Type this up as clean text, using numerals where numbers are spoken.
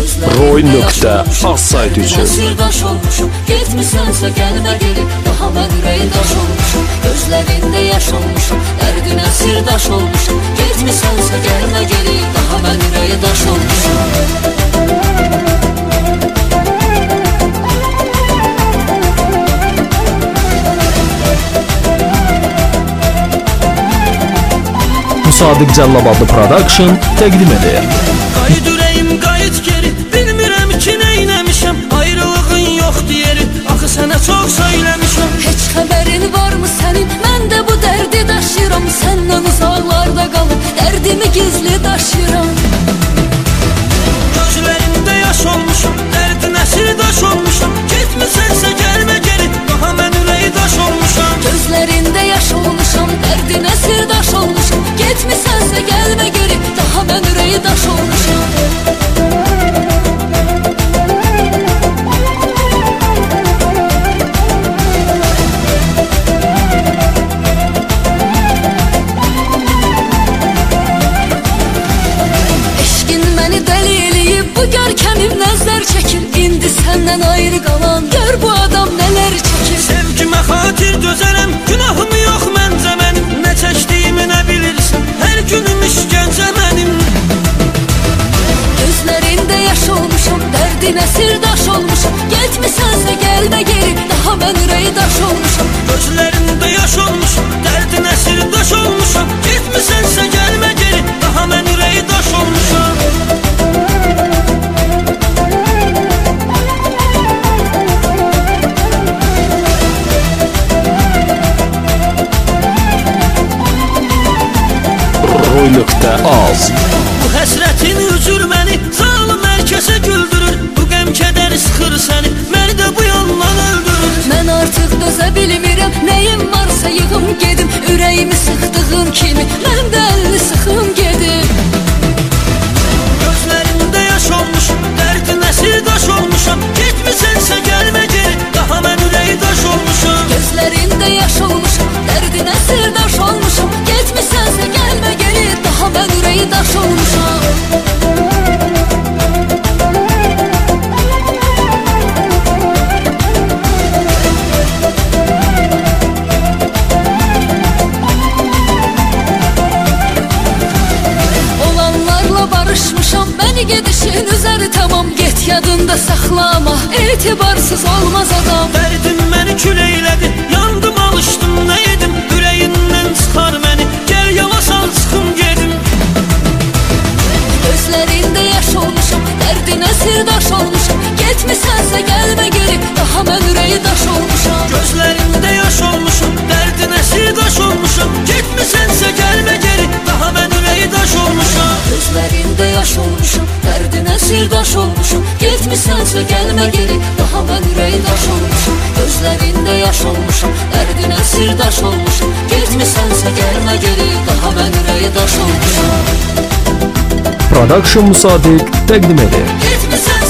Roy.az sayt üçün. Sirdaş olmuşum, getmisənsə gəlmə geri. Daha mən ürəyi daş olmuşum, gözlərində yaş olmuşum, dərdinə sirdaş olmuşum. Getmisənsə gəlmə geri. Daha mən ürəyi daş olmuşum. Sadiq Cəllabadlı Production təqdim edir. Qayıt ürəyim, qayıt geri. Bilmirəm ki, neyləmişəm. Ayrılığın yoxdur yeri. Axı sənə çox söyləmişəm. Heç xəbərin varmı sənin? Mən də bu dərdi daşıyıram. Səndən uzaqlarda qalıb dərdimi gizli daşıyıram. Gözlərində yaş olmuşam, dərdinə sirdaş olmuşam. Getmisənsə gəlmə geri. Daha mən ürəyi daş olmuşam. Gözlərində yaş olmuşam, dərdinə sirdaş olmuşam. Getmisənsə gəlmə geri. Daha mən ürəyi daş olmuşam. Eşqin məni dəli eləyib, bu görkəmim nəzər çəkir. İndi səndən ayrı qalan gör bu adam nələr çəkir. Sevgimə xatir dözərəm, günahım yox məncə mənim. Nə çəkdiyimi nə bilirsən, hər günüm işgəncə mənim. Gözlərində yaş olmuşam, dərdinə sirdaş olmuşam. Getmisənsə gəlmə geri, daha mən ürəyi daş olmuşam. Gözlərində yaş olmuşam, dərdinə sirdaş olmuşam. Getmisənsə gəlmə geri, daha mən ürəyi daş olmuşam. Roy.az. Bu həsrətin üzür məni, zalım hər kəsə güldürür. Bu qəm kədəri sıxır səni, məni də bu yandan öldürür. Mən artıq dözə bilmirəm, nəyim varsa yığım gedim. Ürəyimi sıxdığım kimi, mən də əlini sıxım gedim. Gözlərində yaş olmuşam, dərdinə sirdaş olmuşam. Getmisənsə gəlmə geri, daha mən ürəyi daş olmuşam. Gözlərində yaş olmuşam, dərdinə sirdaş olmuşam. Getmisənsə gəlmə geri, daha mən ürəyi daş olmuşam. Olanlarla barışmışam, məni gedişin üzəri tamam. Get yadında saxlama, etibarsız olmaz adam. Dərdim məni kül eylədi, yandım alışdım, nə edim? Ürəyindən çıxar məni, gəl yola sal çıxım gedim. Gözlərində yaş olmuşam, dərdinə sirdaş olmuşam. Getmisənsə gəlmə geri, daha mən ürəyi daş olmuşam. Gözlərində yaş olmuşam, dərdinə sirdaş olmuşam. Getmisənsə gəlmə geri, daha mən ürəyi daş olmuşam. Gözlərində yaş olmuşam, dərdinə sirdaş olmuşam. Getmisənsə gəlmə geri, daha mən ürəyi daş olmuşam. Gözlərində yaş olmuşam, dərdinə sirdaş olmuşam. Getmisənsə gəlmə geri, daha mən ürəyi daş olmuşam. Production Sadiq təqdim edir. Getmisənsə